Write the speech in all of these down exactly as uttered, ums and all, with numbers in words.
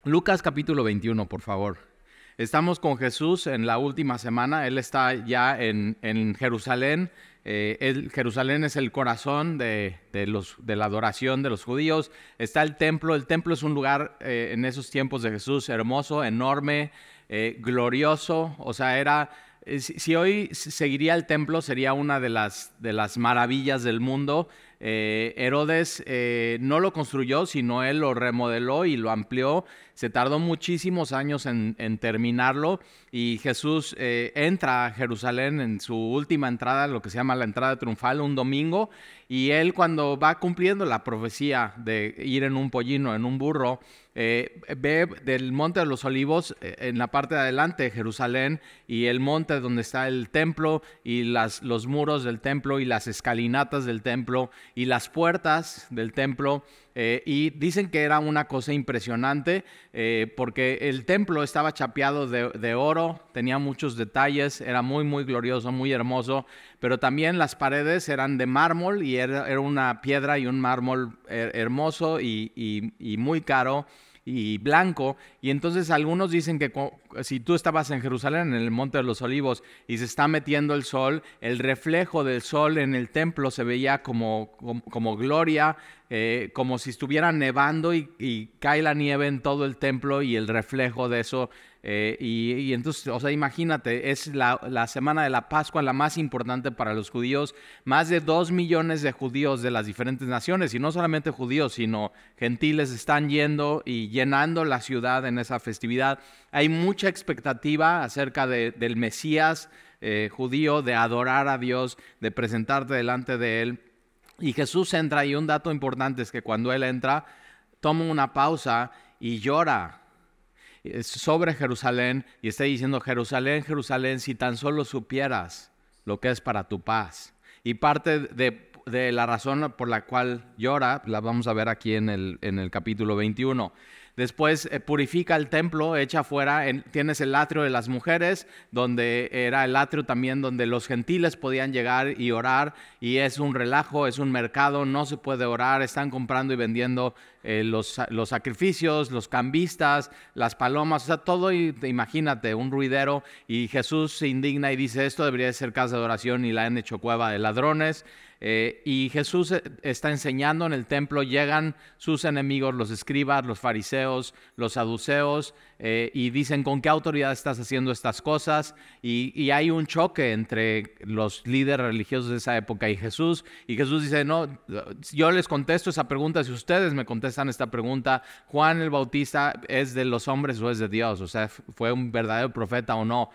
Lucas capítulo veintiuno, por favor. Estamos con Jesús en la última semana. Él está ya en, en Jerusalén. Eh, él, Jerusalén es el corazón de, de, los, de la adoración de los judíos. Está el templo. El templo es un lugar eh, en esos tiempos de Jesús hermoso, enorme, eh, glorioso. O sea, era... Si, si hoy seguiría el templo, sería una de las, de las maravillas del mundo. Eh, Herodes eh, no lo construyó, sino él lo remodeló y lo amplió. Se tardó muchísimos años en, en terminarlo, y Jesús eh, entra a Jerusalén en su última entrada, lo que se llama la entrada triunfal, un domingo, y él, cuando va cumpliendo la profecía de ir en un pollino, en un burro, eh, ve del Monte de los Olivos eh, en la parte de adelante de Jerusalén, y el monte donde está el templo y las, los muros del templo y las escalinatas del templo y las puertas del templo. Eh, y dicen que era una cosa impresionante eh, porque el templo estaba chapeado de, de oro, tenía muchos detalles, era muy muy glorioso, muy hermoso, pero también las paredes eran de mármol, y era, era una piedra y un mármol her- hermoso y, y, y muy caro y blanco. Y entonces algunos dicen que si tú estabas en Jerusalén, en el Monte de los Olivos, y se está metiendo el sol, el reflejo del sol en el templo se veía como, como, como gloria, eh, como si estuviera nevando y, y cae la nieve en todo el templo, y el reflejo de eso. Eh, y, y entonces, o sea, imagínate, es la, la semana de la Pascua, la más importante para los judíos. Más de dos millones de judíos de las diferentes naciones, y no solamente judíos, sino gentiles, están yendo y llenando la ciudad en esa festividad. Hay mucha expectativa acerca de, del Mesías eh, judío, de adorar a Dios, de presentarte delante de Él. Y Jesús entra, y un dato importante es que cuando Él entra, toma una pausa y llora sobre Jerusalén, y está diciendo: Jerusalén, Jerusalén, si tan solo supieras lo que es para tu paz. Y parte de, de la razón por la cual llora la vamos a ver aquí en el, en el capítulo veintiuno. Después eh, purifica el templo, echa fuera, en, tienes el atrio de las mujeres, donde era el atrio también donde los gentiles podían llegar y orar, y es un relajo, es un mercado, no se puede orar, están comprando y vendiendo eh, los, los sacrificios, los cambistas, las palomas, o sea, todo, y, imagínate, un ruidero. Y Jesús se indigna y dice: esto debería ser casa de oración, y la han hecho cueva de ladrones. Eh, y Jesús está enseñando en el templo, llegan sus enemigos, los escribas, los fariseos, los saduceos, eh, y dicen: ¿con qué autoridad estás haciendo estas cosas? Y, y hay un choque entre los líderes religiosos de esa época y Jesús, y Jesús dice: no, yo les contesto esa pregunta si ustedes me contestan esta pregunta. ¿Juan el Bautista es de los hombres o es de Dios? O sea, ¿fue un verdadero profeta o no?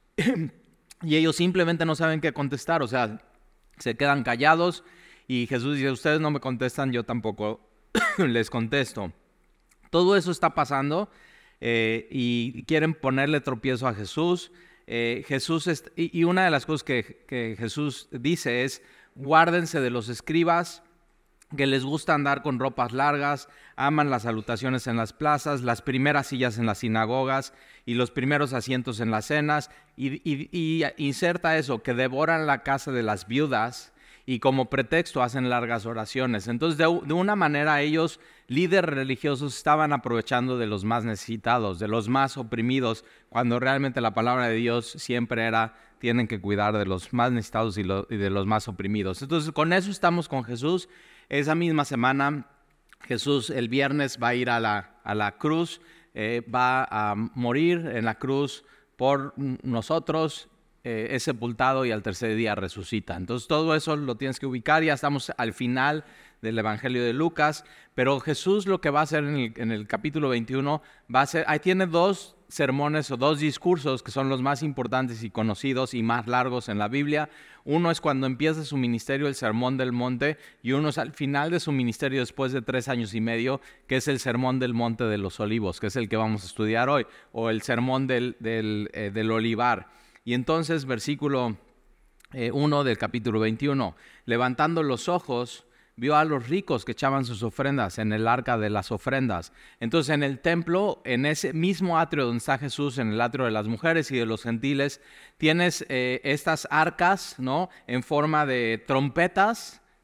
Y ellos simplemente no saben qué contestar, o sea, se quedan callados, y Jesús dice: ustedes no me contestan, yo tampoco les contesto. Todo eso está pasando eh, y quieren ponerle tropiezo a Jesús. Eh, Jesús es, y, y una de las cosas que, que Jesús dice es: guárdense de los escribas, que les gusta andar con ropas largas, aman las salutaciones en las plazas, las primeras sillas en las sinagogas y los primeros asientos en las cenas, y, y, y inserta eso, que devoran la casa de las viudas, y como pretexto hacen largas oraciones. Entonces, de, de una manera, ellos, líderes religiosos, estaban aprovechando de los más necesitados, de los más oprimidos, cuando realmente la palabra de Dios siempre era: tienen que cuidar de los más necesitados y, lo, y de los más oprimidos. Entonces, con eso estamos con Jesús. Esa misma semana, Jesús el viernes va a ir a la, a la cruz, eh, va a morir en la cruz por nosotros, eh, es sepultado y al tercer día resucita. Entonces todo eso lo tienes que ubicar. Ya estamos al final del Evangelio de Lucas, pero Jesús lo que va a hacer en el, en el capítulo veintiuno, va a ser, ahí tiene dos sermones o dos discursos que son los más importantes y conocidos y más largos en la Biblia. Uno es cuando empieza su ministerio, el Sermón del Monte, y uno es al final de su ministerio, después de tres años y medio, que es el Sermón del Monte de los Olivos, que es el que vamos a estudiar hoy, o el Sermón del, del, eh, del Olivar. Y entonces, versículo eh, uno del capítulo veintiuno, levantando los ojos, vio a los ricos que echaban sus ofrendas en el arca de las ofrendas. Entonces, en el templo, en ese mismo atrio donde está Jesús, en el atrio de las mujeres y de los gentiles, tienes eh, estas arcas, ¿no?, en forma de trompetas,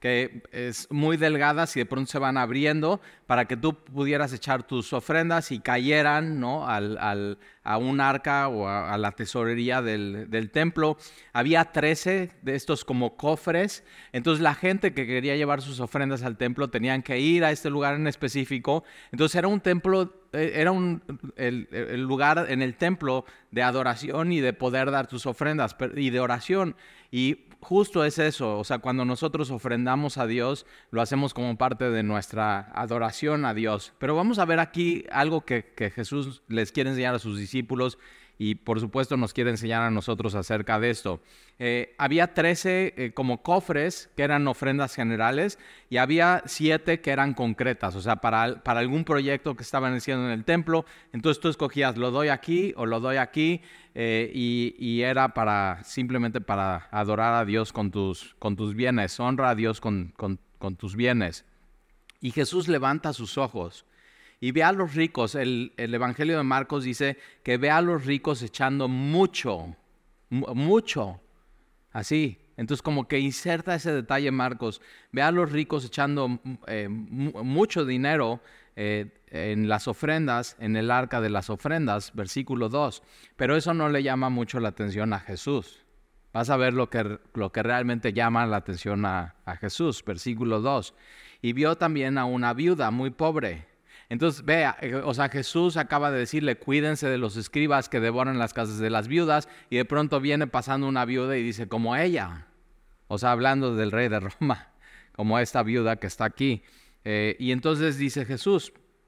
que es muy delgadas y de pronto se van abriendo para que tú pudieras echar tus ofrendas y cayeran, ¿no?, al, al, a un arca o a, a la tesorería del, del templo. Había trece de estos como cofres. Entonces la gente que quería llevar sus ofrendas al templo tenían que ir a este lugar en específico. Entonces era un templo, era un, el, el lugar en el templo de adoración y de poder dar tus ofrendas y de oración. Y justo es eso, o sea, cuando nosotros ofrendamos a Dios, lo hacemos como parte de nuestra adoración a Dios. Pero vamos a ver aquí algo que, que Jesús les quiere enseñar a sus discípulos y por supuesto nos quiere enseñar a nosotros acerca de esto. Eh, había trece eh, como cofres que eran ofrendas generales y había siete que eran concretas, o sea, para, para algún proyecto que estaban haciendo en el templo. Entonces tú escogías, lo doy aquí o lo doy aquí, eh, y, y era para simplemente para adorar a Dios con tus, con tus bienes, honra a Dios con, con, con tus bienes. Y Jesús levanta sus ojos y ve a los ricos. El, el Evangelio de Marcos dice que ve a los ricos echando mucho, mucho, así. Entonces como que inserta ese detalle Marcos. Ve a los ricos echando eh, mucho dinero eh, en las ofrendas, en el arca de las ofrendas, versículo dos. Pero eso no le llama mucho la atención a Jesús. Vas a ver lo que, lo que realmente llama la atención a, a Jesús, versículo dos. Y vio también a una viuda muy pobre. Entonces, vea, o sea, Jesús acaba de decirle, cuídense de los escribas que devoran las casas de las viudas, y de pronto viene pasando una viuda y dice, como ella, o sea, hablando del rey de Roma, como esta viuda que está aquí. Eh, y entonces dice Jesús,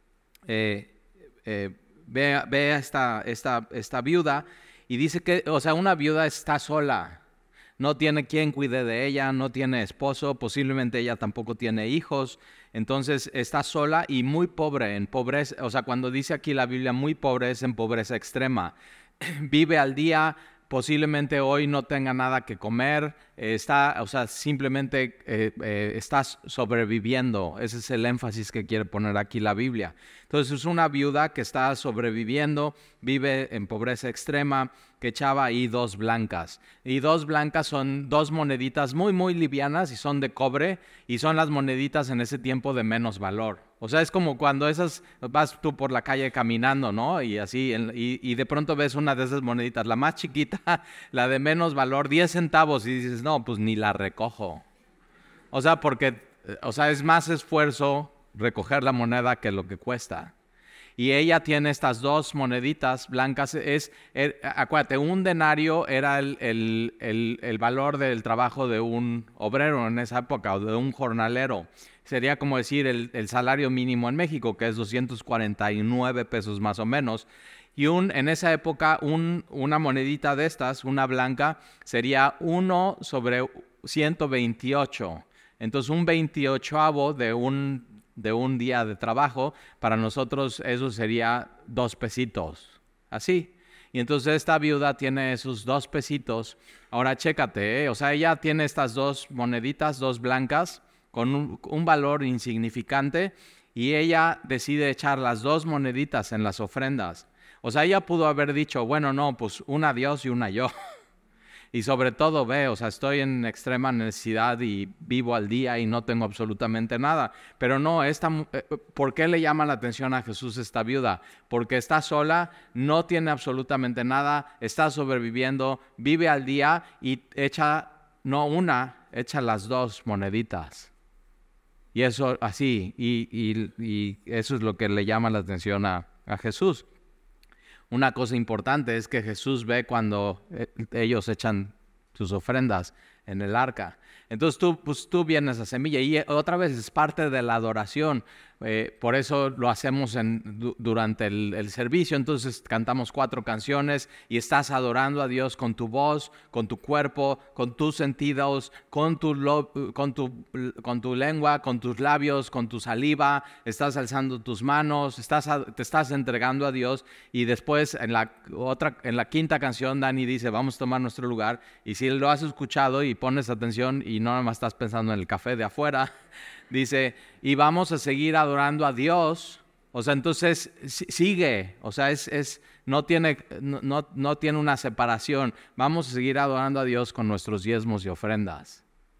eh, eh, ve, ve a esta, esta, esta viuda, y dice que, o sea, una viuda está sola, no tiene quien cuide de ella, no tiene esposo, posiblemente ella tampoco tiene hijos. Entonces está sola y muy pobre, en pobreza, o sea, cuando dice aquí la Biblia muy pobre es en pobreza extrema. Vive al día, posiblemente hoy no tenga nada que comer, eh, está, o sea, simplemente eh, eh, está sobreviviendo. Ese es el énfasis que quiere poner aquí la Biblia. Entonces es una viuda que está sobreviviendo, vive en pobreza extrema, que echaba ahí dos blancas. Y dos blancas son dos moneditas muy, muy livianas y son de cobre y son las moneditas en ese tiempo de menos valor. O sea, es como cuando esas, vas tú por la calle caminando, ¿no? Y así, y, y de pronto ves una de esas moneditas, la más chiquita, la de menos valor, diez centavos, y dices, no, pues ni la recojo. O sea, porque, o sea, es más esfuerzo recoger la moneda que lo que cuesta. Y ella tiene estas dos moneditas blancas. Es, er, acuérdate, un denario era el, el, el, el valor del trabajo de un obrero en esa época, o de un jornalero. Sería como decir el, el salario mínimo en México, que es doscientos cuarenta y nueve pesos más o menos. Y un, en esa época un, una monedita de estas, una blanca, sería uno sobre ciento veintiocho. Entonces un veintiochoavo de un... de un día de trabajo, para nosotros eso sería dos pesitos, así. Y entonces esta viuda tiene esos dos pesitos. Ahora chécate, ¿eh? O sea, ella tiene estas dos moneditas, dos blancas, con un, un valor insignificante, y ella decide echar las dos moneditas en las ofrendas. O sea, ella pudo haber dicho, bueno, no, pues una a Dios y una yo. Y sobre todo, ve, o sea, estoy en extrema necesidad y vivo al día y no tengo absolutamente nada. Pero no, esta, ¿por qué le llama la atención a Jesús esta viuda? Porque está sola, no tiene absolutamente nada, está sobreviviendo, vive al día y echa, no una, echa las dos moneditas. Y eso así, y, y, y eso es lo que le llama la atención a, a Jesús. Una cosa importante es que Jesús ve cuando ellos echan sus ofrendas en el arca. Entonces tú, pues, tú vienes a semilla y otra vez es parte de la adoración. Eh, por eso lo hacemos en, du, durante el, el servicio. Entonces cantamos cuatro canciones y estás adorando a Dios con tu voz, con tu cuerpo, con tus sentidos, con tu, lo, con tu, con tu lengua, con tus labios, con tu saliva. Estás alzando tus manos, estás a, te estás entregando a Dios. Y después en la, otra, en la quinta canción Dani dice, vamos a tomar nuestro lugar. Y si lo has escuchado y pones atención y no nada más estás pensando en el café de afuera, dice, y vamos a seguir adorando a Dios. O sea, entonces sigue, o sea, es, es, no, tiene, no, no tiene una separación. Vamos a seguir adorando a Dios con nuestros diezmos y ofrendas.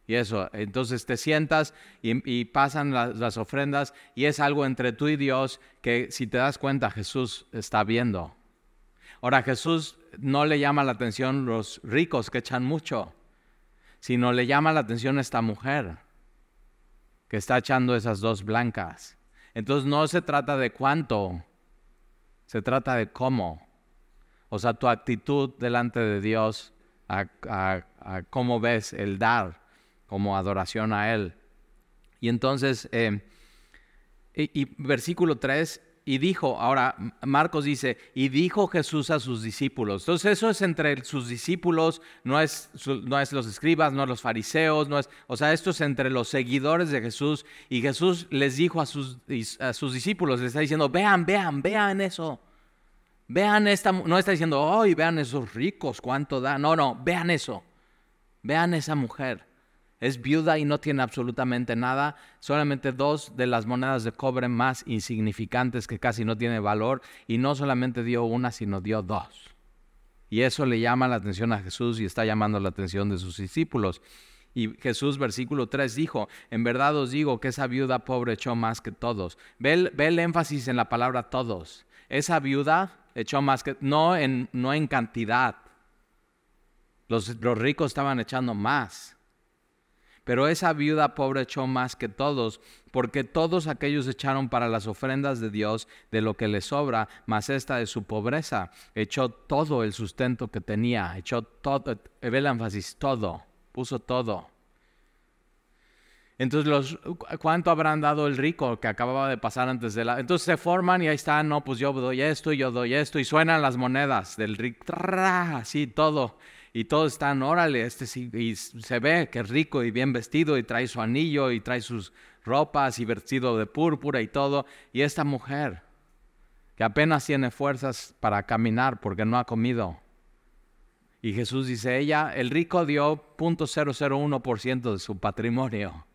Y eso, entonces te sientas y, y pasan las, las ofrendas y es algo entre tú y Dios que si te das cuenta Jesús está viendo. Ahora Jesús no le llama la atención los ricos que echan mucho, sino le llama la atención esta mujer que está echando esas dos blancas. Entonces no se trata de cuánto, se trata de cómo. O sea, tu actitud delante de Dios, a, a, a cómo ves el dar como adoración a Él. Y entonces, eh, y, y versículo tres, y dijo, ahora Marcos dice, y dijo Jesús a sus discípulos. Entonces eso es entre sus discípulos, no es, no es los escribas, no es los fariseos, no es, o sea, esto es entre los seguidores de Jesús. Y Jesús les dijo a sus, a sus discípulos, les está diciendo, vean, vean, vean eso. Vean esta, no está diciendo, ay, vean esos ricos, cuánto da. No, no, vean eso. Vean esa mujer. Es viuda y no tiene absolutamente nada, solamente dos de las monedas de cobre más insignificantes que casi no tiene valor, y no solamente dio una, sino dio dos. Y eso le llama la atención a Jesús y está llamando la atención de sus discípulos. Y Jesús, versículo tres, dijo, en verdad os digo que esa viuda pobre echó más que todos. Ve el, ve el énfasis en la palabra todos. Esa viuda echó más que, no en, no en cantidad. Los, los ricos estaban echando más. Pero esa viuda pobre echó más que todos, porque todos aquellos echaron para las ofrendas de Dios de lo que les sobra, mas esta de su pobreza echó todo el sustento que tenía, echó todo, ve el énfasis, todo, puso todo. Entonces, los, ¿cuánto habrán dado el rico que acababa de pasar antes de la...? Entonces se forman y ahí están, no, pues yo doy esto y yo doy esto, y suenan las monedas del rico, así todo. Y todos están, órale, este sí, y se ve que es rico y bien vestido y trae su anillo y trae sus ropas y vestido de púrpura y todo. Y esta mujer que apenas tiene fuerzas para caminar porque no ha comido. Y Jesús dice, ella, el rico dio cero punto cero cero uno por ciento de su patrimonio.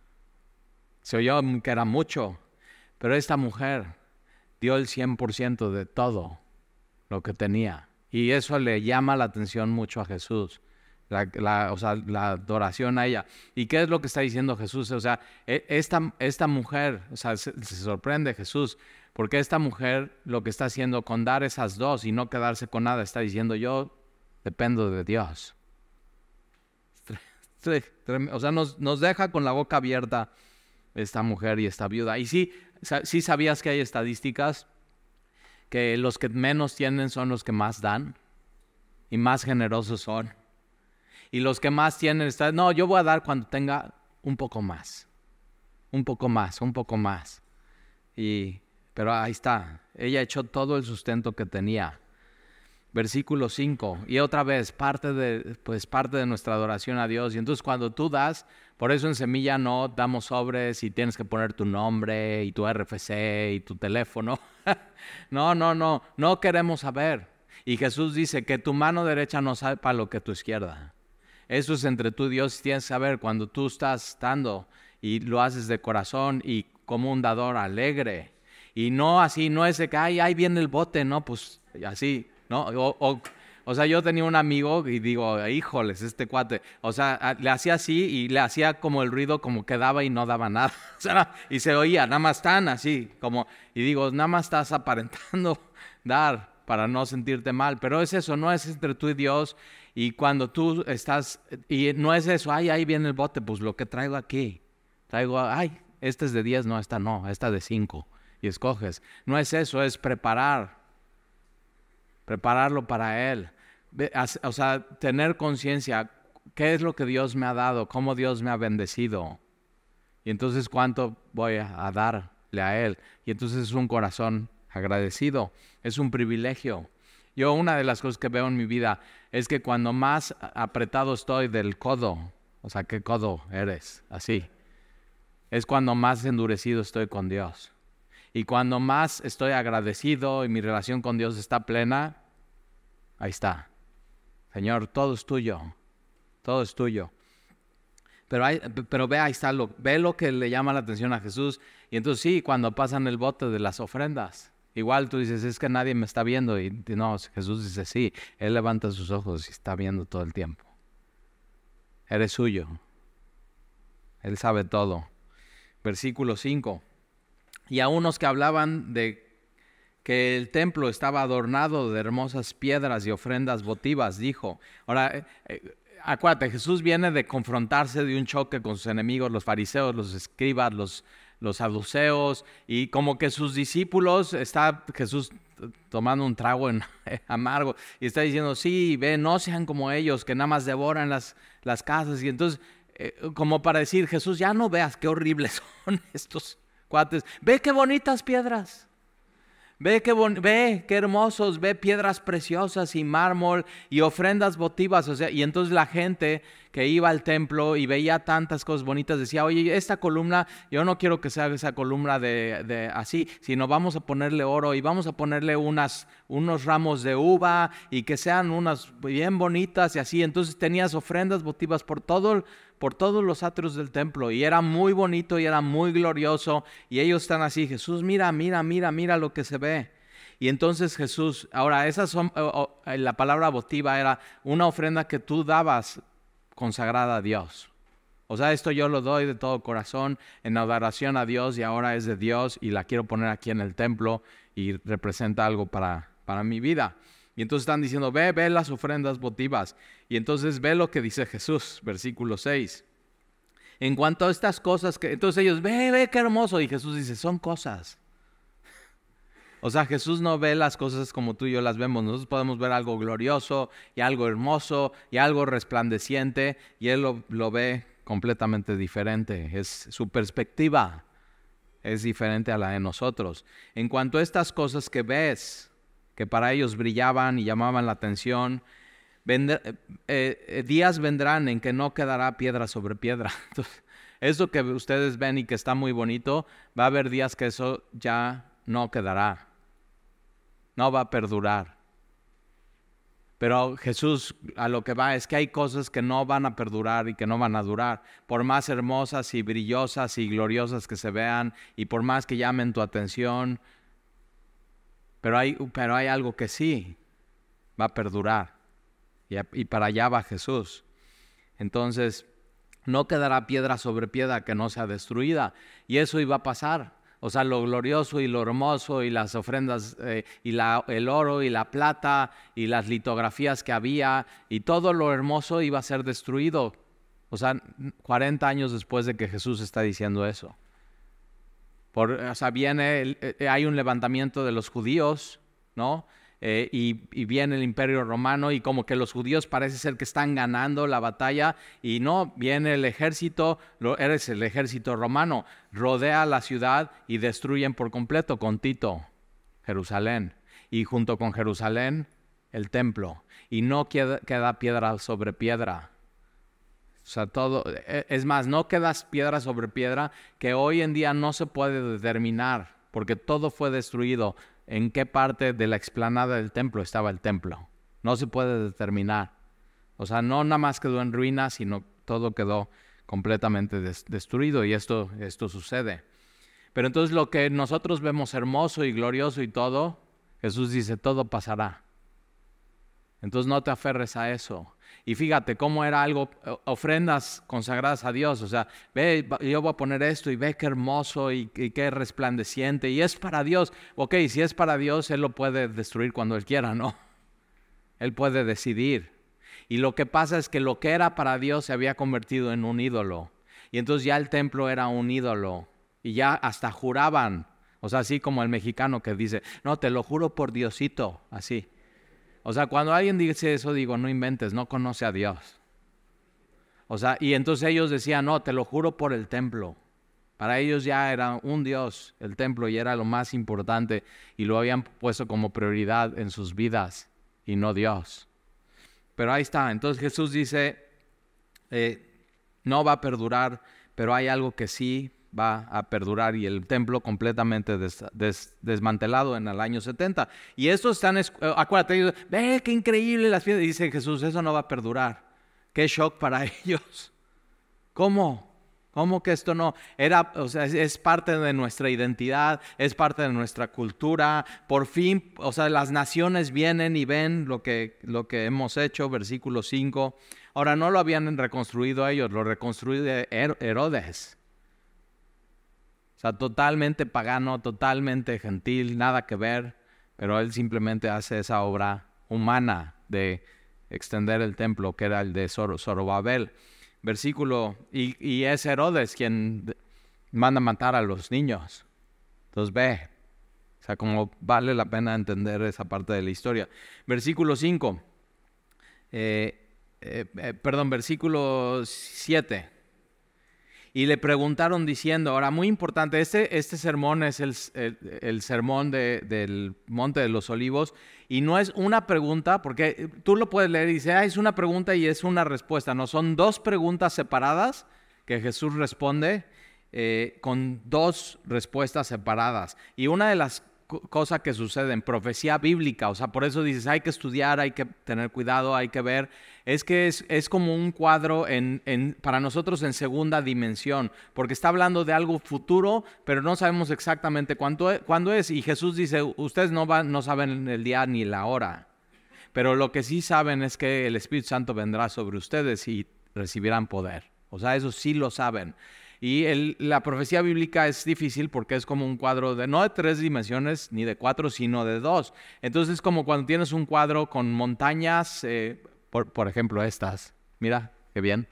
Se oyó que era mucho, pero esta mujer dio el cien por ciento de todo lo que tenía. Y eso le llama la atención mucho a Jesús, la, la, o sea, la adoración a ella. ¿Y qué es lo que está diciendo Jesús? O sea, esta, esta mujer, o sea, se, se sorprende Jesús, porque esta mujer lo que está haciendo con dar esas dos y no quedarse con nada, está diciendo, yo dependo de Dios. O sea, nos, nos deja con la boca abierta esta mujer y esta viuda. Y sí, sí sabías que hay estadísticas que los que menos tienen son los que más dan y más generosos son. Y los que más tienen están, no, yo voy a dar cuando tenga un poco más, un poco más, un poco más. Y, pero ahí está, ella echó todo el sustento que tenía. Versículo cinco, y otra vez, parte de, pues, parte de nuestra adoración a Dios. Y entonces cuando tú das, por eso en Semilla no damos sobres y tienes que poner tu nombre y tu R F C y tu teléfono. No, no, no, no queremos saber. Y Jesús dice que tu mano derecha no sepa lo que tu izquierda. Eso es entre tú y Dios. Tienes que saber cuando tú estás dando y lo haces de corazón y como un dador alegre. Y no así, no es de que, ay, ahí viene el bote, no, pues así, ¿no? O, o, o sea, yo tenía un amigo y digo, híjoles, este cuate, o sea, le hacía así y le hacía como el ruido como que daba y no daba nada. O sea, y se oía, nada más tan así, como, y digo, nada más estás aparentando dar para no sentirte mal, pero es eso, no es entre tú y Dios. Y cuando tú estás, y no es eso, ay, ahí viene el bote, pues lo que traigo aquí, traigo, ay, este es de diez, no, esta no, esta de cinco, y escoges. No es eso, es preparar. Prepararlo para Él, o sea, tener conciencia, qué es lo que Dios me ha dado, cómo Dios me ha bendecido, y entonces cuánto voy a darle a Él, y entonces es un corazón agradecido, es un privilegio. Yo una de las cosas que veo en mi vida es que cuando más apretado estoy del codo, o sea, ¿qué codo eres? Así, es cuando más endurecido estoy con Dios. Y cuando más estoy agradecido y mi relación con Dios está plena, ahí está. Señor, todo es tuyo. Todo es tuyo. Pero, hay, pero ve, ahí está, lo, ve lo que le llama la atención a Jesús. Y entonces sí, cuando pasan el bote de las ofrendas, igual tú dices, es que nadie me está viendo. Y no, Jesús dice, sí, Él levanta sus ojos y está viendo todo el tiempo. Eres suyo. Él sabe todo. Versículo cinco. Y a unos que hablaban de que el templo estaba adornado de hermosas piedras y ofrendas votivas, dijo. Ahora, eh, eh, acuérdate, Jesús viene de confrontarse de un choque con sus enemigos, los fariseos, los escribas, los, los saduceos, y como que sus discípulos, está Jesús tomando un trago en, eh, amargo, y está diciendo, sí, ve, no sean como ellos, que nada más devoran las, las casas, y entonces, eh, como para decir, Jesús, ya no veas qué horribles son estos cuates, ve qué bonitas piedras. Ve qué, bon- ve qué hermosos, ve piedras preciosas y mármol y ofrendas votivas. O sea, y entonces la gente que iba al templo y veía tantas cosas bonitas decía, oye, esta columna, yo no quiero que sea esa columna de, de así, sino vamos a ponerle oro y vamos a ponerle unas, unos ramos de uva y que sean unas bien bonitas y así. Entonces tenías ofrendas votivas por todo por todos los atrios del templo, y era muy bonito y era muy glorioso, y ellos están así, Jesús, mira, mira, mira, mira lo que se ve. Y entonces Jesús, ahora, esas son, oh, oh, la palabra votiva era una ofrenda que tú dabas consagrada a Dios. O sea, esto yo lo doy de todo corazón en adoración a Dios, y ahora es de Dios, y la quiero poner aquí en el templo, y representa algo para, para mi vida. Y entonces están diciendo, ve, ve las ofrendas votivas. Y entonces ve lo que dice Jesús, versículo seis. En cuanto a estas cosas, que entonces ellos, ve, ve, qué hermoso. Y Jesús dice, son cosas. O sea, Jesús no ve las cosas como tú y yo las vemos. Nosotros podemos ver algo glorioso y algo hermoso y algo resplandeciente, y Él lo, lo ve completamente diferente. Es su perspectiva es diferente a la de nosotros. En cuanto a estas cosas que ves, que para ellos brillaban y llamaban la atención, vendr- eh, eh, días vendrán en que no quedará piedra sobre piedra. Entonces, eso que ustedes ven y que está muy bonito, va a haber días que eso ya no quedará, no va a perdurar. Pero Jesús a lo que va es que hay cosas que no van a perdurar y que no van a durar, por más hermosas y brillosas y gloriosas que se vean, y por más que llamen tu atención. Pero hay, pero hay algo que sí va a perdurar, y, y para allá va Jesús. Entonces, no quedará piedra sobre piedra que no sea destruida, y eso iba a pasar. O sea, lo glorioso y lo hermoso y las ofrendas eh, y la, el oro y la plata y las litografías que había y todo lo hermoso iba a ser destruido. O sea, cuarenta años después de que Jesús está diciendo eso. Por, o sea, viene, eh, hay un levantamiento de los judíos, ¿no? Eh, y, y viene el Imperio Romano, y como que los judíos parece ser que están ganando la batalla, y no, viene el ejército, lo, eres el ejército romano, rodea la ciudad y destruyen por completo con Tito Jerusalén, y junto con Jerusalén el templo, y no queda, queda piedra sobre piedra. O sea, todo, es más, no quedas piedra sobre piedra, que hoy en día no se puede determinar, porque todo fue destruido. ¿En qué parte de la explanada del templo estaba el templo? No se puede determinar. O sea, no nada más quedó en ruinas, sino todo quedó completamente des- destruido, y esto, esto sucede. Pero entonces lo que nosotros vemos hermoso y glorioso y todo, Jesús dice, todo pasará. Entonces no te aferres a eso. Y fíjate cómo era algo, ofrendas consagradas a Dios. O sea, ve, yo voy a poner esto y ve qué hermoso y, y qué resplandeciente. Y es para Dios. Ok, si es para Dios, Él lo puede destruir cuando Él quiera, ¿no? Él puede decidir. Y lo que pasa es que lo que era para Dios se había convertido en un ídolo. Y entonces ya el templo era un ídolo. Y ya hasta juraban. O sea, así como el mexicano que dice, no, te lo juro por Diosito, así. O sea, cuando alguien dice eso, digo, no inventes, no conoce a Dios. O sea, y entonces ellos decían, no, te lo juro por el templo. Para ellos ya era un Dios, el templo, y era lo más importante, y lo habían puesto como prioridad en sus vidas, y no Dios. Pero ahí está, entonces Jesús dice, eh, no va a perdurar, pero hay algo que sí va a perdurar, y el templo completamente des, des, desmantelado en el año setenta. Y estos están, acuérdate, ve qué increíble las fiestas. Dice Jesús, eso no va a perdurar. Qué shock para ellos. ¿Cómo? ¿Cómo que esto no? Era, o sea, es, es parte de nuestra identidad, es parte de nuestra cultura. Por fin, o sea, las naciones vienen y ven lo que, lo que hemos hecho, versículo cinco. Ahora, no lo habían reconstruido ellos, lo reconstruyó Herodes. O sea, totalmente pagano, totalmente gentil, nada que ver, pero él simplemente hace esa obra humana de extender el templo, que era el de Zor- Zorobabel. Versículo, y, y es Herodes quien manda matar a los niños. Entonces ve, o sea, como vale la pena entender esa parte de la historia. Versículo cinco, eh, eh, eh, perdón, versículo siete. Y le preguntaron diciendo, ahora muy importante, este, este sermón es el, el, el sermón de, del Monte de los Olivos, y no es una pregunta, porque tú lo puedes leer y dices, ah, es una pregunta y es una respuesta. No, son dos preguntas separadas que Jesús responde eh, con dos respuestas separadas. Y una de las cosas que sucede en profecía bíblica, o sea, por eso dices, hay que estudiar, hay que tener cuidado, hay que ver, es que es, es como un cuadro en, en, para nosotros en segunda dimensión, porque está hablando de algo futuro, pero no sabemos exactamente cuánto, cuándo es, y Jesús dice, ustedes no, van, no saben el día ni la hora, pero lo que sí saben es que el Espíritu Santo vendrá sobre ustedes y recibirán poder, o sea, eso sí lo saben. Y el, la profecía bíblica es difícil porque es como un cuadro de no de tres dimensiones ni de cuatro, sino de dos. Entonces es como cuando tienes un cuadro con montañas, eh, por, por ejemplo estas. Mira, qué bien.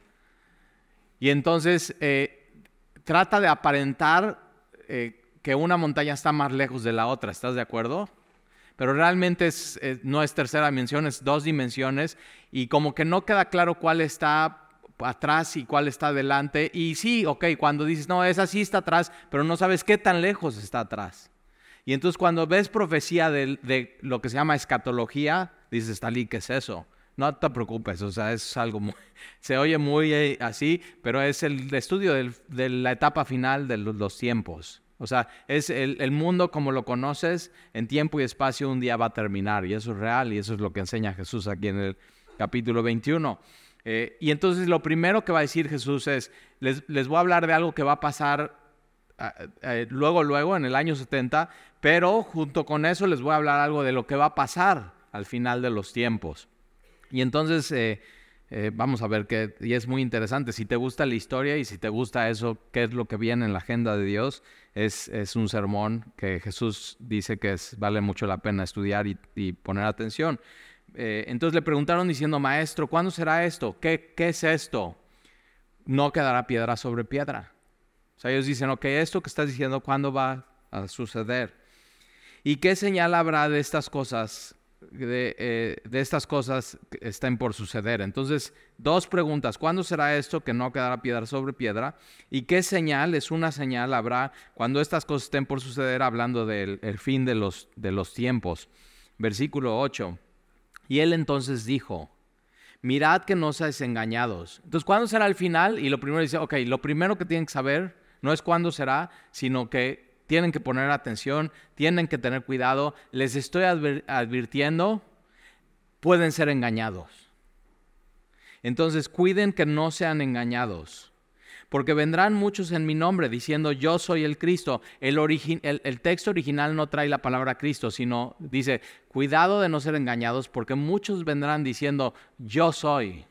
Y entonces eh, trata de aparentar eh, que una montaña está más lejos de la otra. ¿Estás de acuerdo? Pero realmente es, eh, no es tercera dimensión, es dos dimensiones. Y como que no queda claro cuál está atrás y cuál está adelante. Y sí, ok, cuando dices, no, esa sí está atrás, pero no sabes qué tan lejos está atrás. Y entonces cuando ves profecía de, de lo que se llama escatología, dices, Talí, ¿qué es eso? No te preocupes, o sea, es algo muy, se oye muy eh, así, pero es el estudio del, de la etapa final de los, los tiempos. O sea, es el, el mundo como lo conoces, en tiempo y espacio un día va a terminar, y eso es real, y eso es lo que enseña Jesús aquí en el capítulo veintiuno. Eh, y entonces lo primero que va a decir Jesús es, les, les voy a hablar de algo que va a pasar uh, uh, luego, luego, en el año setenta, pero junto con eso les voy a hablar algo de lo que va a pasar al final de los tiempos. Y entonces eh, eh, vamos a ver que, y es muy interesante, si te gusta la historia y si te gusta eso, qué es lo que viene en la agenda de Dios, es, es un sermón que Jesús dice que es, vale mucho la pena estudiar y, y poner atención. Eh, entonces le preguntaron diciendo, maestro, ¿cuándo será esto? ¿Qué, qué es esto? No quedará piedra sobre piedra. O sea, ellos dicen, ok, esto que estás diciendo, ¿cuándo va a suceder? ¿Y qué señal habrá de estas cosas, de, eh, de estas cosas que estén por suceder? Entonces, dos preguntas. ¿Cuándo será esto que no quedará piedra sobre piedra? ¿Y qué señal, es una señal, habrá cuando estas cosas estén por suceder? Hablando del el fin de los, de los tiempos. Versículo ocho. Y él entonces dijo, mirad que no seáis engañados. Entonces, ¿cuándo será el final? Y lo primero dice, ok, lo primero que tienen que saber no es cuándo será, sino que tienen que poner atención, tienen que tener cuidado. Les estoy adver- advirtiendo, pueden ser engañados. Entonces, cuiden que no sean engañados. Porque vendrán muchos en mi nombre diciendo, yo soy el Cristo. El, origi- el, el texto original no trae la palabra Cristo, sino dice, cuidado de no ser engañados, porque muchos vendrán diciendo, yo soy.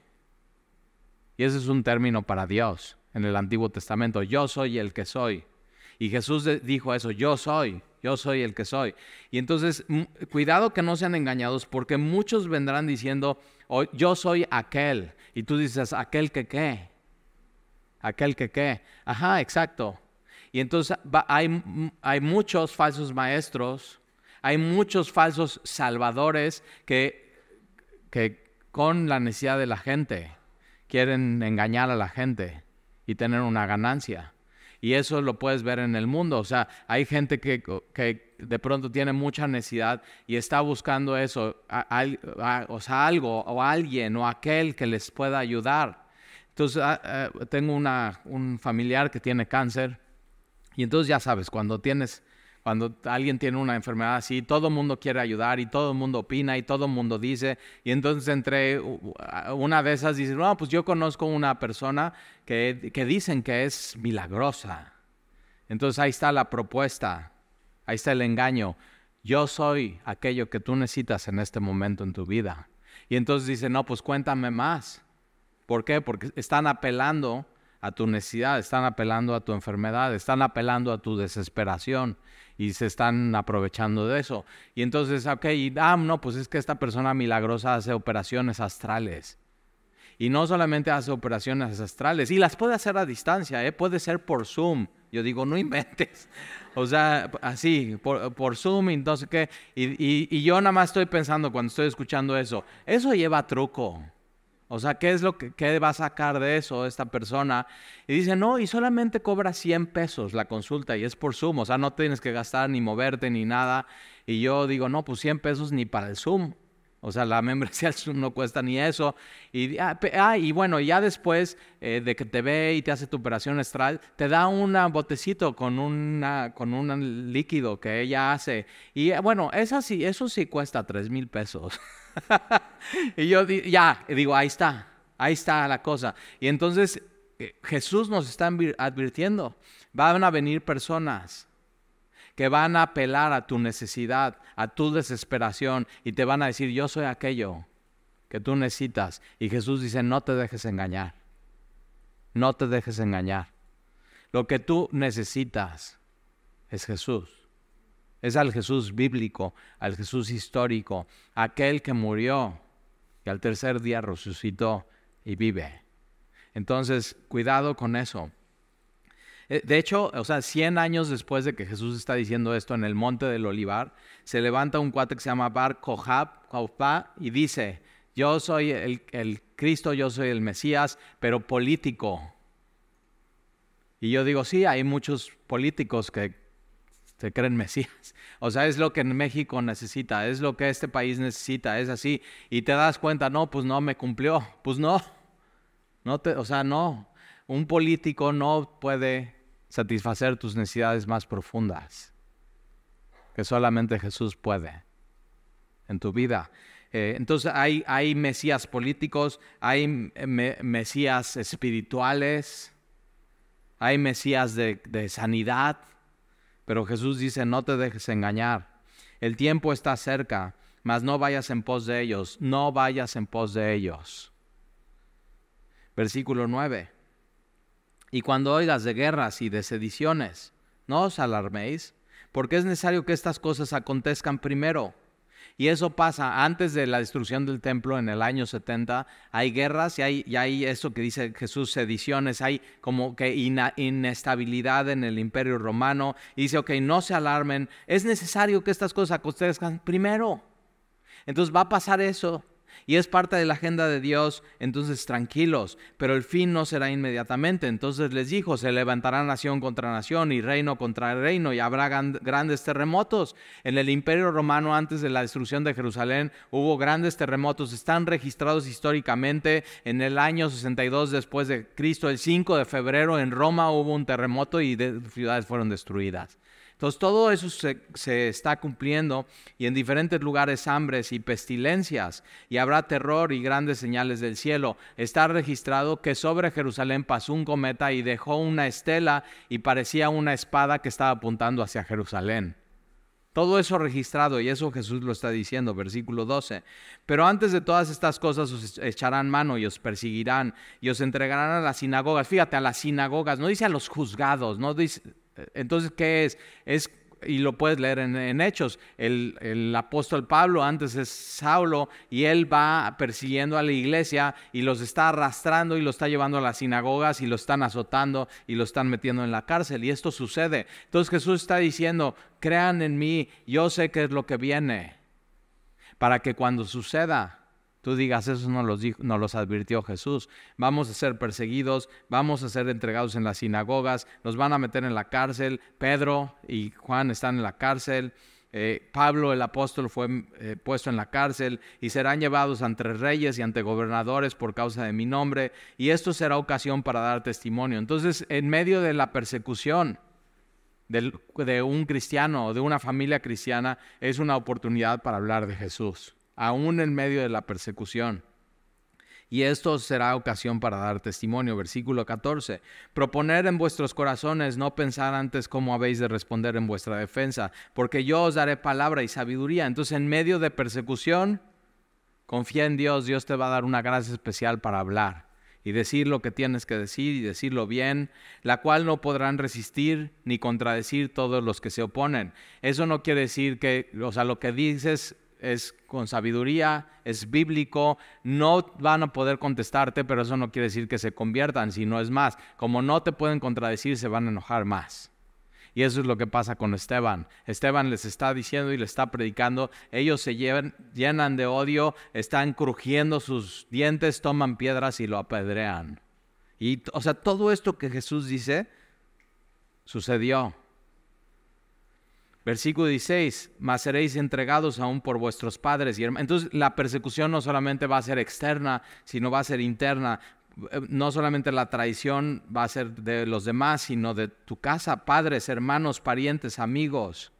Y ese es un término para Dios en el Antiguo Testamento, yo soy el que soy. Y Jesús dijo eso, yo soy, yo soy el que soy. Y entonces, cuidado que no sean engañados, porque muchos vendrán diciendo, oh, yo soy aquel. Y tú dices, ¿aquel que qué? Aquel que qué. Ajá, exacto. Y entonces va, hay, hay muchos falsos maestros, hay muchos falsos salvadores que, que con la necesidad de la gente quieren engañar a la gente y tener una ganancia. Y eso lo puedes ver en el mundo. O sea, hay gente que, que de pronto tiene mucha necesidad y está buscando eso, a, a, a, o sea, algo o alguien o aquel que les pueda ayudar. Entonces, uh, uh, tengo una, un familiar que tiene cáncer y entonces ya sabes, cuando tienes, cuando alguien tiene una enfermedad así, todo el mundo quiere ayudar y todo el mundo opina y todo el mundo dice, y entonces entre una de esas dices, no, pues yo conozco una persona que, que dicen que es milagrosa. Entonces ahí está la propuesta, ahí está el engaño. Yo soy aquello que tú necesitas en este momento en tu vida. Y entonces dice, no, pues cuéntame más. ¿Por qué? Porque están apelando a tu necesidad, están apelando a tu enfermedad, están apelando a tu desesperación y se están aprovechando de eso. Y entonces, ok, y, ah, no, pues es que esta persona milagrosa hace operaciones astrales. Y no solamente hace operaciones astrales, y las puede hacer a distancia, ¿eh? Puede ser por Zoom. Yo digo, no inventes. O sea, así, por, por Zoom, y entonces qué. Y, y, y yo nada más estoy pensando cuando estoy escuchando eso, eso lleva truco. O sea, ¿qué es lo que qué va a sacar de eso esta persona? Y dice, no, y solamente cobra cien pesos la consulta y es por Zoom. O sea, no tienes que gastar ni moverte ni nada. Y yo digo, no, pues cien pesos ni para el Zoom. O sea, la membresía del Zoom no cuesta ni eso. Y, ah, ah, y bueno, ya después eh, de que te ve y te hace tu operación astral, te da un botecito con, una, con un líquido que ella hace. Y bueno, esa sí, eso sí cuesta tres mil pesos. Y yo ya, digo, ahí está, ahí está la cosa. Y entonces eh, Jesús nos está advirtiendo, van a venir personas que van a apelar a tu necesidad, a tu desesperación y te van a decir, yo soy aquello que tú necesitas. Y Jesús dice, no te dejes engañar, no te dejes engañar. Lo que tú necesitas es Jesús. Es al Jesús bíblico, al Jesús histórico, aquel que murió y al tercer día resucitó y vive. Entonces, cuidado con eso. De hecho, o sea, cien años después de que Jesús está diciendo esto en el Monte del Olivar, se levanta un cuate que se llama Bar Kokhba y dice, yo soy el, el Cristo, yo soy el Mesías, pero político. Y yo digo, sí, hay muchos políticos que se creen Mesías. O sea, es lo que México necesita, es lo que este país necesita, es así. Y te das cuenta, no, pues no me cumplió. Pues no, no te, o sea, no. Un político no puede satisfacer tus necesidades más profundas, que solamente Jesús puede en tu vida. Eh, entonces hay, hay mesías políticos, hay me, mesías espirituales, hay mesías de, de sanidad, pero Jesús dice, no te dejes engañar. El tiempo está cerca, mas no vayas en pos de ellos, no vayas en pos de ellos. Versículo nueve. Y cuando oigas de guerras y de sediciones, no os alarméis, porque es necesario que estas cosas acontezcan primero. Y eso pasa antes de la destrucción del templo en el año setenta. Hay guerras y hay, y hay eso que dice Jesús, sediciones, hay como que ina, inestabilidad en el imperio romano. Y dice, ok, no se alarmen, es necesario que estas cosas acontezcan primero. Entonces va a pasar eso. Y es parte de la agenda de Dios, entonces tranquilos, pero el fin no será inmediatamente. Entonces les dijo, se levantará nación contra nación y reino contra reino y habrá grandes terremotos. En el imperio romano, antes de la destrucción de Jerusalén, hubo grandes terremotos, están registrados históricamente. En el año sesenta y dos después de Cristo, el cinco de febrero en Roma hubo un terremoto y de, ciudades fueron destruidas. Entonces todo eso se, se está cumpliendo y en diferentes lugares hambres y pestilencias y habrá terror y grandes señales del cielo. Está registrado que sobre Jerusalén pasó un cometa y dejó una estela y parecía una espada que estaba apuntando hacia Jerusalén. Todo eso registrado y eso Jesús lo está diciendo, versículo doce. Pero antes de todas estas cosas os echarán mano y os perseguirán y os entregarán a las sinagogas. Fíjate, a las sinagogas, no dice a los juzgados, no dice... Entonces, ¿qué es? Es, y lo puedes leer en, en Hechos, el, el apóstol Pablo antes es Saulo y él va persiguiendo a la iglesia y los está arrastrando y los está llevando a las sinagogas y los están azotando y los están metiendo en la cárcel y esto sucede. Entonces Jesús está diciendo, crean en mí, yo sé qué es lo que viene, para que cuando suceda, tú digas, eso no los, dijo, no los advirtió Jesús. Vamos a ser perseguidos, vamos a ser entregados en las sinagogas, nos van a meter en la cárcel. Pedro y Juan están en la cárcel. Eh, Pablo, el apóstol, fue eh, puesto en la cárcel y serán llevados ante reyes y ante gobernadores por causa de mi nombre. Y esto será ocasión para dar testimonio. Entonces, en medio de la persecución de, de un cristiano o de una familia cristiana, es una oportunidad para hablar de Jesús, aún en medio de la persecución. Y esto será ocasión para dar testimonio. Versículo catorce. Proponer en vuestros corazones, no pensar antes cómo habéis de responder en vuestra defensa, porque yo os daré palabra y sabiduría. Entonces, en medio de persecución, confía en Dios, Dios te va a dar una gracia especial para hablar. y decir lo que tienes que decir y decirlo bien, la cual no podrán resistir ni contradecir todos los que se oponen. Eso no quiere decir que, o sea, lo que dices es con sabiduría, es bíblico, no van a poder contestarte, pero eso no quiere decir que se conviertan, sino es más, como no te pueden contradecir, se van a enojar más. Y eso es lo que pasa con Esteban. Esteban les está diciendo y les está predicando, ellos se llevan, llenan de odio, están crujiendo sus dientes, toman piedras y lo apedrean. Y, o sea, todo esto que Jesús dice, sucedió. Versículo dieciséis, mas seréis entregados aún por vuestros padres y hermanos. Entonces la persecución no solamente va a ser externa, sino va a ser interna. No solamente la traición va a ser de los demás, sino de tu casa, padres, hermanos, parientes, amigos.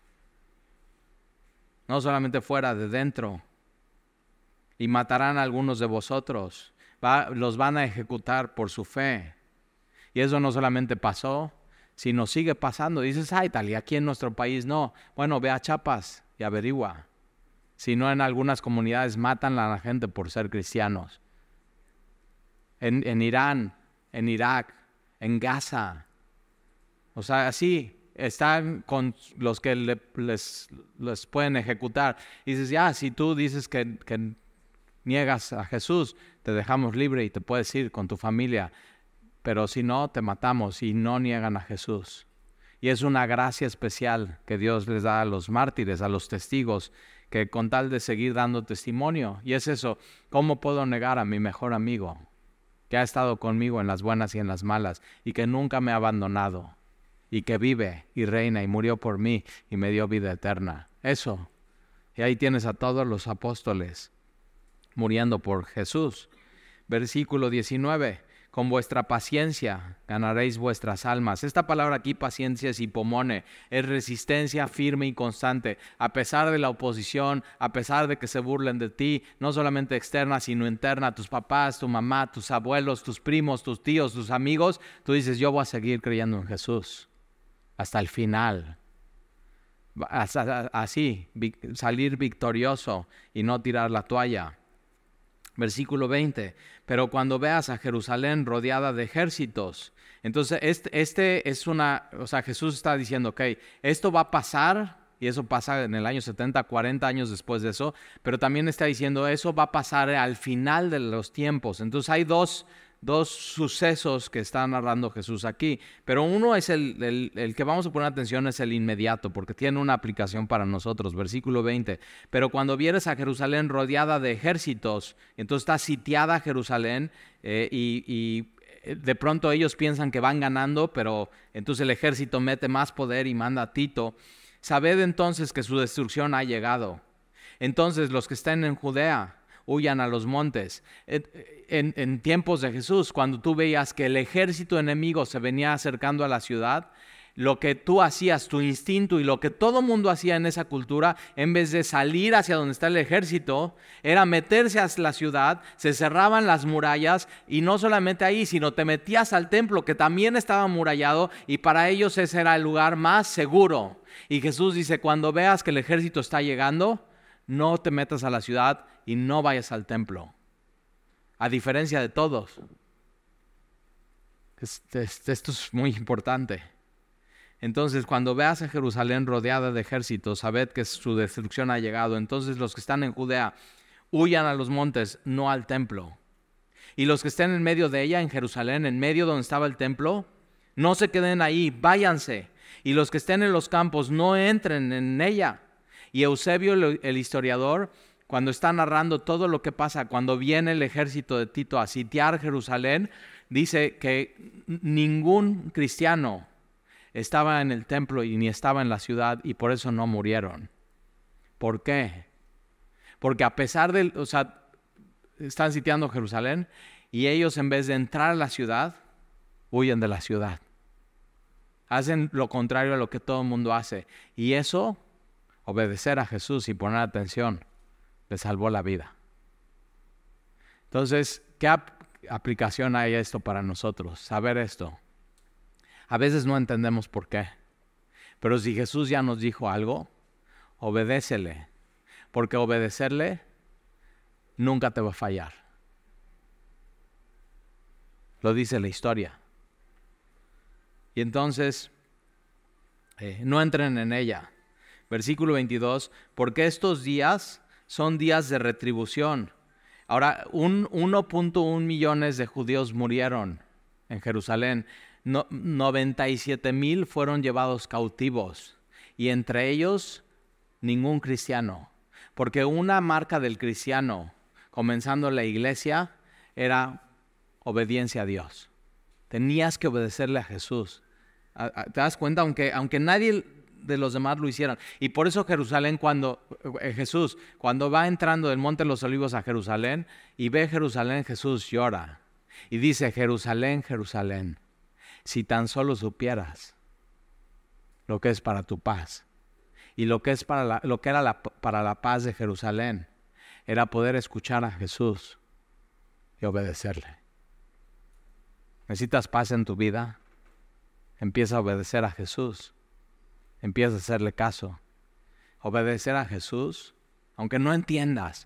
No solamente fuera, de dentro. Y matarán a algunos de vosotros. Va, los van a ejecutar por su fe. Y eso no solamente pasó, sino sigue pasando. Dices, ay, tal, y aquí en nuestro país no. Bueno, ve a Chiapas y averigua. Si no, en algunas comunidades matan a la gente por ser cristianos. En, en Irán, en Irak, en Gaza. O sea, así están con los que le, les, les pueden ejecutar. Y dices, ya, si tú dices que, que niegas a Jesús, te dejamos libre y te puedes ir con tu familia. Pero si no, te matamos, y no niegan a Jesús. Y es una gracia especial que Dios les da a los mártires, a los testigos, que con tal de seguir dando testimonio. Y es eso, ¿cómo puedo negar a mi mejor amigo, que ha estado conmigo en las buenas y en las malas, y que nunca me ha abandonado, y que vive y reina y murió por mí y me dio vida eterna? Eso. Y ahí tienes a todos los apóstoles muriendo por Jesús. Versículo diecinueve. Con vuestra paciencia ganaréis vuestras almas. Esta palabra aquí, paciencia, es hipomone, es resistencia firme y constante. A pesar de la oposición, a pesar de que se burlen de ti, no solamente externa, sino interna, tus papás, tu mamá, tus abuelos, tus primos, tus tíos, tus amigos, tú dices, yo voy a seguir creyendo en Jesús hasta el final. Así, salir victorioso y no tirar la toalla. Versículo veinte, pero cuando veas a Jerusalén rodeada de ejércitos. Entonces, este, este es una, o sea, Jesús está diciendo, ok, esto va a pasar, y eso pasa en el año setenta, cuarenta años después de eso, pero también está diciendo, eso va a pasar al final de los tiempos. Entonces, hay dos, dos sucesos que está narrando Jesús aquí, pero uno es el, el, el que vamos a poner atención, es el inmediato, porque tiene una aplicación para nosotros. Versículo veinte, pero cuando vieres a Jerusalén rodeada de ejércitos, entonces está sitiada Jerusalén, eh, y, y de pronto ellos piensan que van ganando, pero entonces el ejército mete más poder y manda a Tito. Sabed entonces que su destrucción ha llegado. Entonces los que estén en Judea, huyan a los montes. En, en tiempos de Jesús, cuando tú veías que el ejército enemigo se venía acercando a la ciudad, lo que tú hacías, tu instinto y lo que todo mundo hacía en esa cultura, en vez de salir hacia donde está el ejército, era meterse a la ciudad, se cerraban las murallas, y no solamente ahí, sino te metías al templo, que también estaba amurallado, y para ellos ese era el lugar más seguro. Y Jesús dice, cuando veas que el ejército está llegando, no te metas a la ciudad y no vayas al templo. A diferencia de todos. Este, este, esto es muy importante. Entonces, cuando veas a Jerusalén rodeada de ejércitos, sabed que su destrucción ha llegado. Entonces, los que están en Judea, huyan a los montes, no al templo. Y los que estén en medio de ella, en Jerusalén, en medio donde estaba el templo, no se queden ahí, váyanse. Y los que estén en los campos, no entren en ella. Y Eusebio, el historiador, cuando está narrando todo lo que pasa, cuando viene el ejército de Tito a sitiar Jerusalén, dice que ningún cristiano estaba en el templo y ni estaba en la ciudad, y por eso no murieron. ¿Por qué? Porque a pesar de, o sea, están sitiando Jerusalén, y ellos, en vez de entrar a la ciudad, huyen de la ciudad. Hacen lo contrario a lo que todo el mundo hace. Y eso, obedecer a Jesús y poner atención, le salvó la vida. Entonces, ¿qué ap- aplicación hay a esto para nosotros? Saber esto. A veces no entendemos por qué. Pero si Jesús ya nos dijo algo, obedécele. Porque obedecerle nunca te va a fallar. Lo dice la historia. Y entonces, eh, no entren en ella. Versículo veintidós, porque estos días son días de retribución. Ahora, un uno punto uno millones de judíos murieron en Jerusalén. No, noventa y siete mil fueron llevados cautivos. Y entre ellos, ningún cristiano. Porque una marca del cristiano, comenzando la iglesia, era obediencia a Dios. Tenías que obedecerle a Jesús. ¿Te das cuenta? Aunque, aunque nadie de los demás lo hicieran. Y por eso Jerusalén, cuando eh, Jesús, cuando va entrando del Monte de los Olivos a Jerusalén y ve Jerusalén, Jesús llora. Y dice, Jerusalén, Jerusalén, si tan solo supieras lo que es para tu paz. Y lo que, es para la, lo que era la, para la paz de Jerusalén era poder escuchar a Jesús y obedecerle. ¿Necesitas paz en tu vida? Empieza a obedecer a Jesús. Empieza a hacerle caso. Obedecer a Jesús, aunque no entiendas,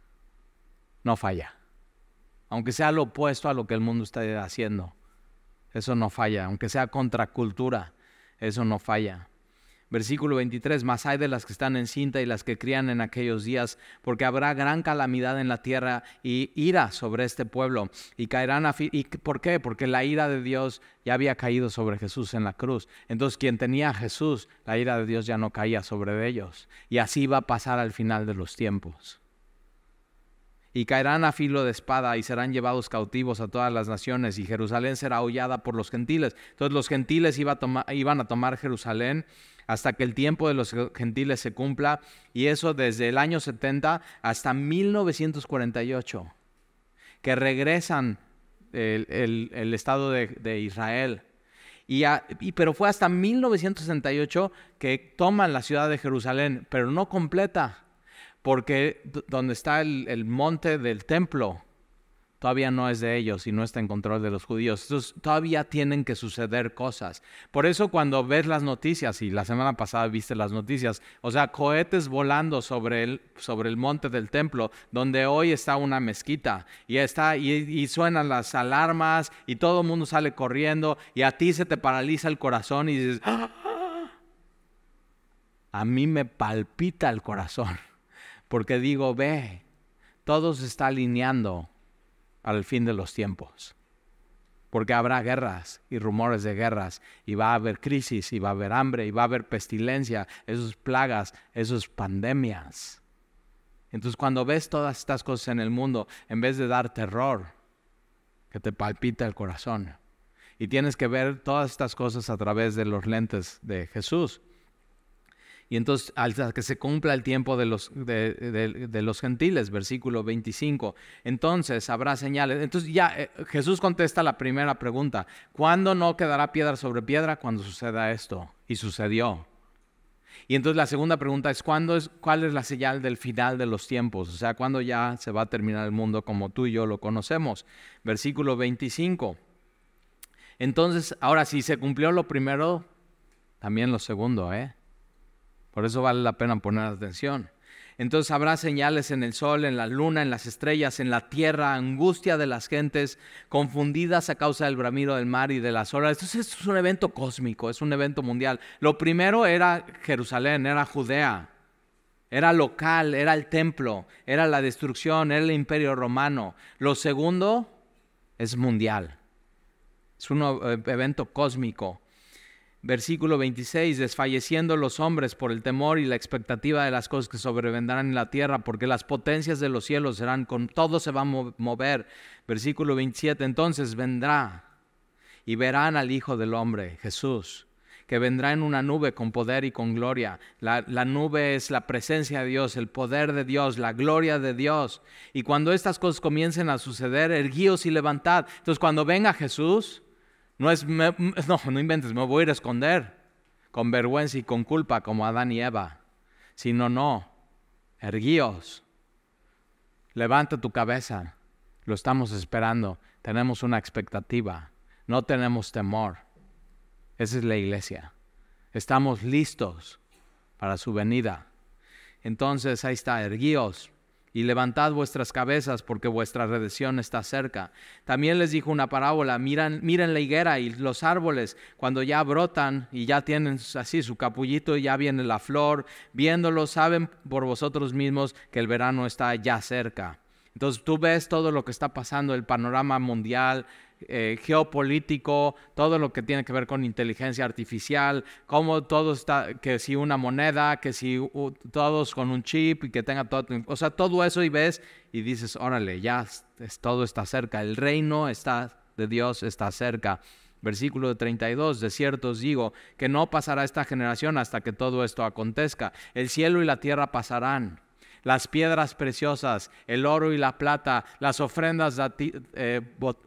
no falla. Aunque sea lo opuesto a lo que el mundo está haciendo, eso no falla. Aunque sea contracultura, eso no falla. Versículo veintitrés, mas hay de las que están en cinta y las que crían en aquellos días, porque habrá gran calamidad en la tierra y ira sobre este pueblo, y caerán a fi- ¿Y por qué? Porque la ira de Dios ya había caído sobre Jesús en la cruz. Entonces, quien tenía a Jesús, la ira de Dios ya no caía sobre ellos. Y así va a pasar al final de los tiempos. Y caerán a filo de espada y serán llevados cautivos a todas las naciones, y Jerusalén será hollada por los gentiles. Entonces los gentiles iba a toma, iban a tomar Jerusalén hasta que el tiempo de los gentiles se cumpla, y eso desde el año setenta hasta mil novecientos cuarenta y ocho, que regresan el, el, el Estado de, de Israel. Y, a, y pero fue hasta mil novecientos sesenta y ocho que toman la ciudad de Jerusalén, pero no completa. Porque d- donde está el, el monte del templo, todavía no es de ellos y no está en control de los judíos. Entonces todavía tienen que suceder cosas. Por eso cuando ves las noticias, y la semana pasada viste las noticias, o sea, cohetes volando sobre el, sobre el monte del templo, donde hoy está una mezquita, y, está, y, y suenan las alarmas, y todo el mundo sale corriendo, y a ti se te paraliza el corazón y dices, ¡ah! A mí me palpita el corazón. Porque digo, ve, todo se está alineando al fin de los tiempos. Porque habrá guerras y rumores de guerras, y va a haber crisis, y va a haber hambre, y va a haber pestilencia, esas plagas, esas pandemias. Entonces cuando ves todas estas cosas en el mundo, en vez de dar terror, que te palpita el corazón. Y tienes que ver todas estas cosas a través de los lentes de Jesús. Y entonces, hasta que se cumpla el tiempo de los, de, de, de los gentiles, versículo veinticinco, entonces habrá señales. Entonces ya eh, Jesús contesta la primera pregunta. ¿Cuándo no quedará piedra sobre piedra? Cuando suceda esto. Y sucedió. Y entonces la segunda pregunta es, ¿cuándo es, ¿cuál es la señal del final de los tiempos? O sea, ¿cuándo ya se va a terminar el mundo como tú y yo lo conocemos? Versículo veinticinco. Entonces, ahora si se cumplió lo primero, también lo segundo, ¿eh? Por eso vale la pena poner atención. Entonces habrá señales en el sol, en la luna, en las estrellas, en la tierra, angustia de las gentes, confundidas a causa del bramido del mar y de las olas. Entonces esto es un evento cósmico, es un evento mundial. Lo primero era Jerusalén, era Judea, era local, era el templo, era la destrucción, era el imperio romano. Lo segundo es mundial, es un evento cósmico. Versículo veintiséis, desfalleciendo los hombres por el temor y la expectativa de las cosas que sobrevendrán en la tierra, porque las potencias de los cielos serán, con todo se va a mover. Versículo veintisiete, entonces vendrá y verán al Hijo del Hombre, Jesús, que vendrá en una nube con poder y con gloria. La, la nube es la presencia de Dios, el poder de Dios, la gloria de Dios. Y cuando estas cosas comiencen a suceder, erguíos y levantad. Entonces cuando venga Jesús, No es, me, no, no inventes, me voy a ir a esconder con vergüenza y con culpa como Adán y Eva. Sino no, erguíos, levanta tu cabeza, lo estamos esperando, tenemos una expectativa, no tenemos temor. Esa es la iglesia, estamos listos para su venida. Entonces ahí está, erguíos y levantad vuestras cabezas, porque vuestra redención está cerca. También les dijo una parábola: miren, miren la higuera y los árboles, cuando ya brotan y ya tienen así su capullito y ya viene la flor, viéndolos saben por vosotros mismos que el verano está ya cerca. Entonces tú ves todo lo que está pasando, el panorama mundial, eh, geopolítico, todo lo que tiene que ver con inteligencia artificial, cómo todo está, que si una moneda, que si uh, todos con un chip y que tenga todo, o sea, todo eso, y ves y dices, órale, ya es, todo está cerca, el reino está de Dios está cerca. Versículo treinta y dos, de cierto os digo que no pasará esta generación hasta que todo esto acontezca. El cielo y la tierra pasarán, las piedras preciosas, el oro y la plata, las ofrendas eh, eh,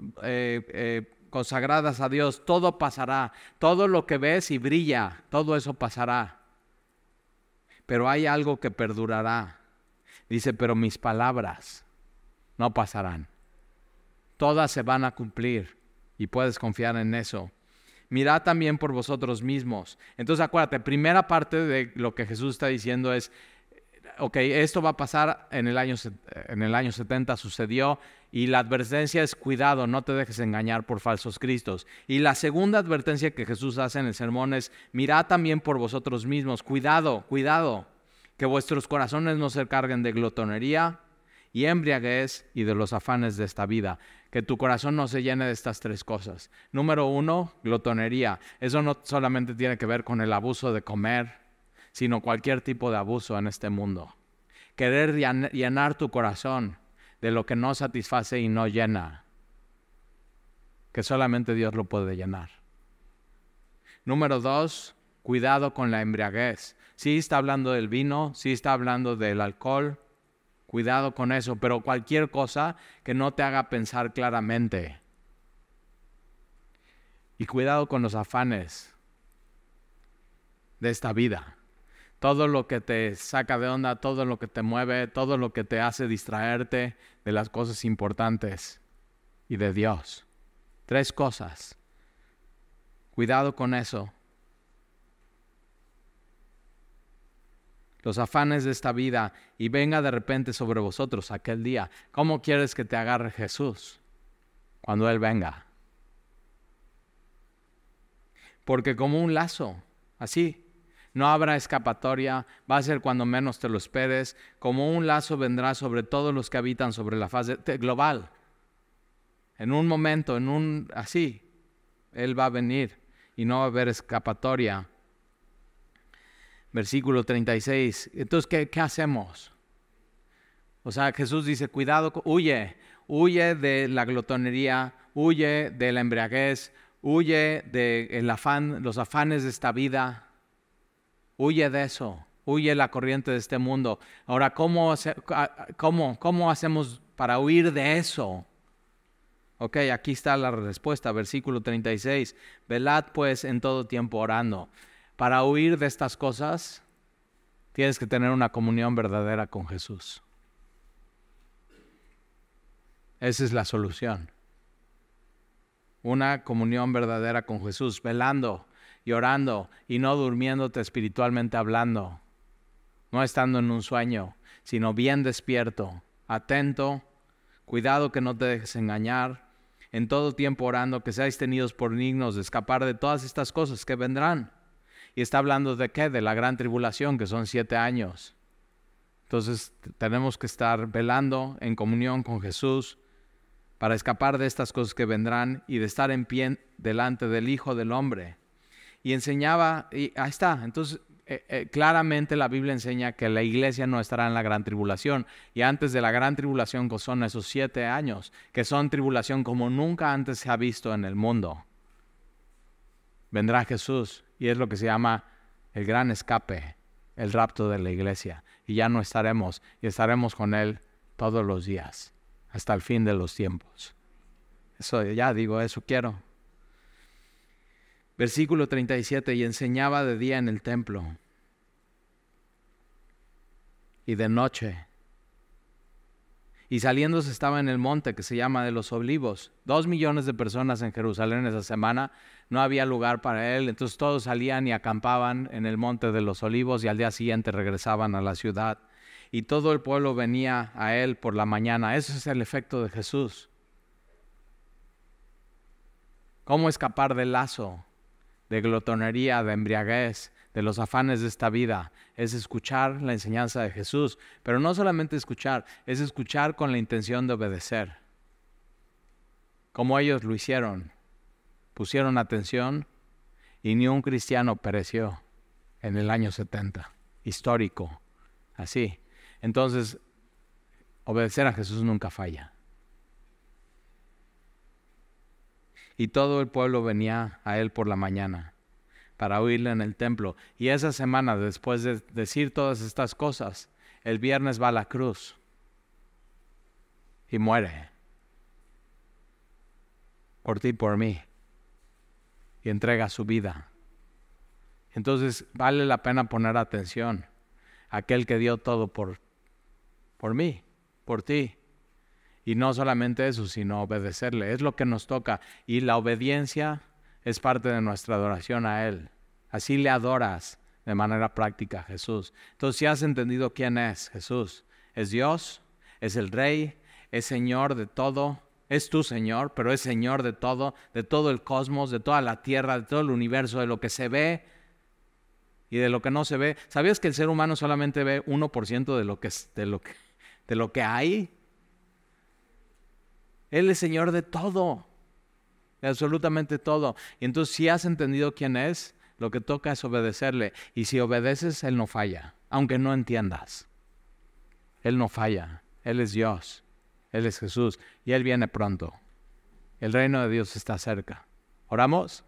eh, consagradas a Dios, todo pasará. Todo lo que ves y brilla, todo eso pasará. Pero hay algo que perdurará. Dice, pero mis palabras no pasarán. Todas se van a cumplir y puedes confiar en eso. Mirad también por vosotros mismos. Entonces acuérdate, primera parte de lo que Jesús está diciendo es, ok, esto va a pasar en el año, en el año setenta, sucedió, y la advertencia es cuidado, no te dejes engañar por falsos cristos. Y la segunda advertencia que Jesús hace en el sermón es, mirad también por vosotros mismos, cuidado, cuidado, que vuestros corazones no se carguen de glotonería y embriaguez y de los afanes de esta vida. Que tu corazón no se llene de estas tres cosas. Número uno, glotonería. Eso no solamente tiene que ver con el abuso de comer, sino cualquier tipo de abuso en este mundo. Querer llenar tu corazón de lo que no satisface y no llena, que solamente Dios lo puede llenar. Número dos, cuidado con la embriaguez. Sí está hablando del vino, sí está hablando del alcohol, cuidado con eso, pero cualquier cosa que no te haga pensar claramente. Y cuidado con los afanes de esta vida. Todo lo que te saca de onda, todo lo que te mueve, todo lo que te hace distraerte de las cosas importantes y de Dios. Tres cosas. Cuidado con eso. Los afanes de esta vida, y venga de repente sobre vosotros aquel día. ¿Cómo quieres que te agarre Jesús cuando Él venga? Porque como un lazo, así. No habrá escapatoria, va a ser cuando menos te lo esperes, como un lazo vendrá sobre todos los que habitan sobre la faz de, de, global. En un momento, en un así, Él va a venir y no va a haber escapatoria. Versículo treinta y seis, entonces, ¿qué, qué hacemos? O sea, Jesús dice, cuidado, huye, huye de la glotonería, huye de la embriaguez, huye de afán, los afanes de esta vida. Huye de eso, huye la corriente de este mundo. Ahora, ¿cómo, cómo, cómo hacemos para huir de eso? Ok, aquí está la respuesta, versículo treinta y seis. Velad pues en todo tiempo orando. Para huir de estas cosas, tienes que tener una comunión verdadera con Jesús. Esa es la solución. Una comunión verdadera con Jesús, velando y orando y no durmiéndote espiritualmente hablando, no estando en un sueño, sino bien despierto, atento, cuidado que no te dejes engañar, en todo tiempo orando, que seáis tenidos por dignos de escapar de todas estas cosas que vendrán. Y está hablando de qué, de la gran tribulación, que son siete años. Entonces tenemos que estar velando en comunión con Jesús para escapar de estas cosas que vendrán y de estar en pie delante del Hijo del Hombre. Y enseñaba, y ahí está, entonces eh, eh, claramente la Biblia enseña que la iglesia no estará en la gran tribulación, y antes de la gran tribulación, que son esos siete años, que son tribulación como nunca antes se ha visto en el mundo, vendrá Jesús, y es lo que se llama el gran escape, el rapto de la iglesia, y ya no estaremos, y estaremos con Él todos los días, hasta el fin de los tiempos. Eso ya digo, eso quiero. Versículo treinta y siete, y enseñaba de día en el templo y de noche. Y saliéndose estaba en el monte que se llama de los Olivos. Dos millones de personas en Jerusalén esa semana, no había lugar para él. Entonces todos salían y acampaban en el monte de los Olivos y al día siguiente regresaban a la ciudad. y todo el pueblo venía a él por la mañana. Ese es el efecto de Jesús. ¿Cómo escapar del lazo de glotonería, de embriaguez, de los afanes de esta vida? Es escuchar la enseñanza de Jesús, pero no solamente escuchar, es escuchar con la intención de obedecer. Como ellos lo hicieron, pusieron atención y ni un cristiano pereció en el año setenta, histórico, así. Entonces, obedecer a Jesús nunca falla. Y todo el pueblo venía a él por la mañana para oírle en el templo. Y esa semana, después de decir todas estas cosas, el viernes va a la cruz y muere por ti y por mí, y entrega su vida. Entonces vale la pena poner atención a aquel que dio todo por, por mí, por ti. Y no solamente eso, sino obedecerle. Es lo que nos toca. Y la obediencia es parte de nuestra adoración a Él. Así le adoras de manera práctica a Jesús. Entonces, si has entendido quién es Jesús, es Dios, es el Rey, es Señor de todo, es tu Señor, pero es Señor de todo, de todo el cosmos, de toda la tierra, de todo el universo, de lo que se ve y de lo que no se ve. ¿Sabías que el ser humano solamente ve uno por ciento de lo que, de lo que, de lo que hay? Él es Señor de todo, de absolutamente todo. Y entonces, si has entendido quién es, lo que toca es obedecerle. Y si obedeces, Él no falla, aunque no entiendas. Él no falla. Él es Dios. Él es Jesús. Y Él viene pronto. El reino de Dios está cerca. ¿Oramos?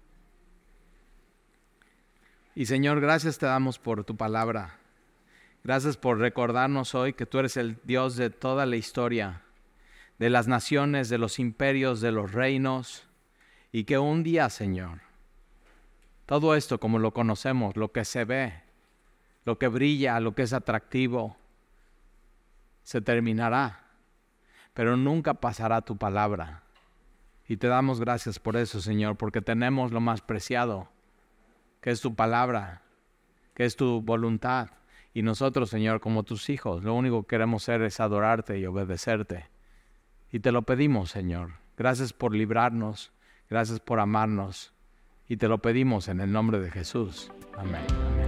Y Señor, gracias te damos por tu palabra. Gracias por recordarnos hoy que tú eres el Dios de toda la historia, de las naciones, de los imperios, de los reinos, y que un día, Señor, todo esto como lo conocemos, lo que se ve, lo que brilla, lo que es atractivo, se terminará, pero nunca pasará tu palabra. Y te damos gracias por eso, Señor, porque tenemos lo más preciado, que es tu palabra, que es tu voluntad. Y nosotros, Señor, como tus hijos, lo único que queremos hacer es adorarte y obedecerte. Y te lo pedimos, Señor. Gracias por librarnos. Gracias por amarnos. Y te lo pedimos en el nombre de Jesús. Amén. Amén.